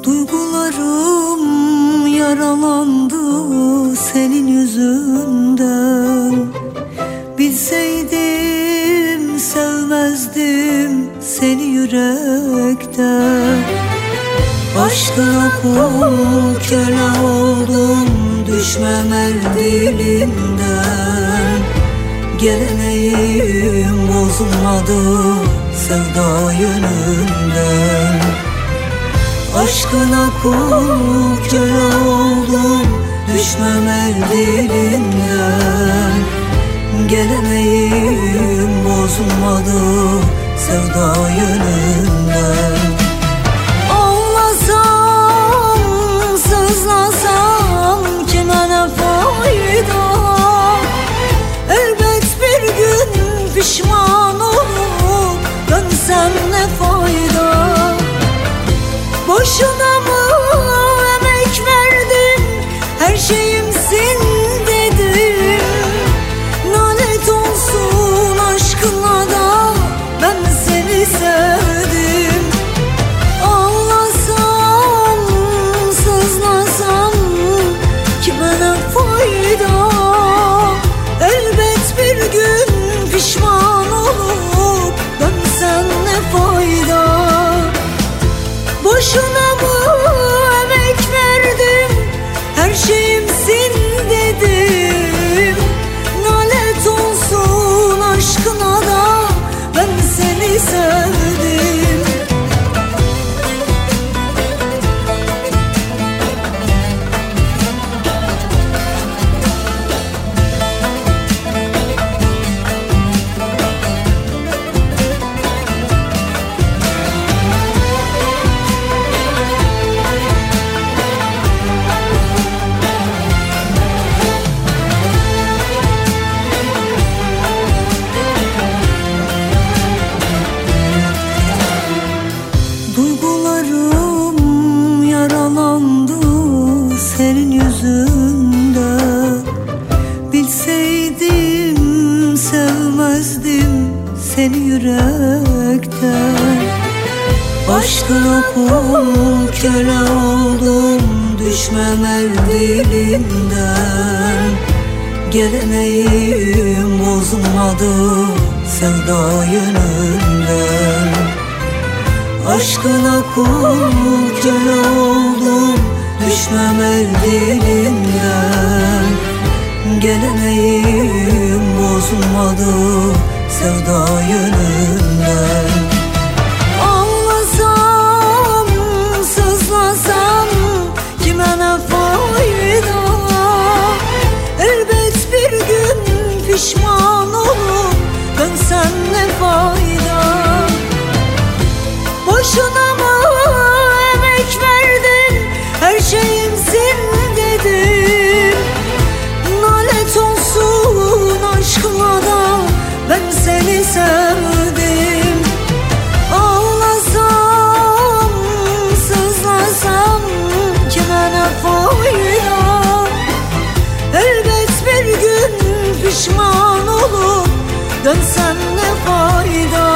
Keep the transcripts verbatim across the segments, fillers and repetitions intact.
Duygularım yaralandı senin yüzünden. Bilseydim sevmezdim seni yürekten. Aşkına kul köle oldum, düşmem el dilinden. Geleneğim bozulmadı sevda yönünden. Aşkına kul köle oldum, düşmem el dilinden. Geleneğim bozulmadı sevda yönünden. Ağlasam, sızlasam kime ne fayda? Elbet bir gün pişman olup dönsem ne fayda? Boşuna mı emek verdim, her şeyimsin dedim. Lanet olsun aşkına da ben seni sevdim. Ağlasam, sızlasam kime ne fayda? Elbet bir gün pişman olup dönsen ne fayda? Boşuna mı emek verdim, her şeyimsin dedim. Lanet olsun aşkına da ben seni sevdim. Duygularım yaralandı senin yüzünden. Bilseydim sevmezdim seni yürekten. Aşkına kul köle oldum, düşmem el dilinden. Geleneğim bozulmadı sevda yönünden. Aşkına kul köle oldum, düşmem el dilinden. Geleneğim bozulmadı sevda yönünden. Ağlasam, sızlasam kime ne fayda? Elbet bir gün pişman olup dönsen ne fayda? Boşuna mı emek verdin, her şeyimsin dedim. Lanet olsun aşkına da ben seni sevdim. Ağlasam, sızlasam kime ne fayda? Elbet bir gün pişman olup dönsen ne fayda?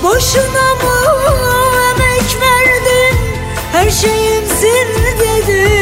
Boşuna mı emek verdin, her şeyimsin dedim.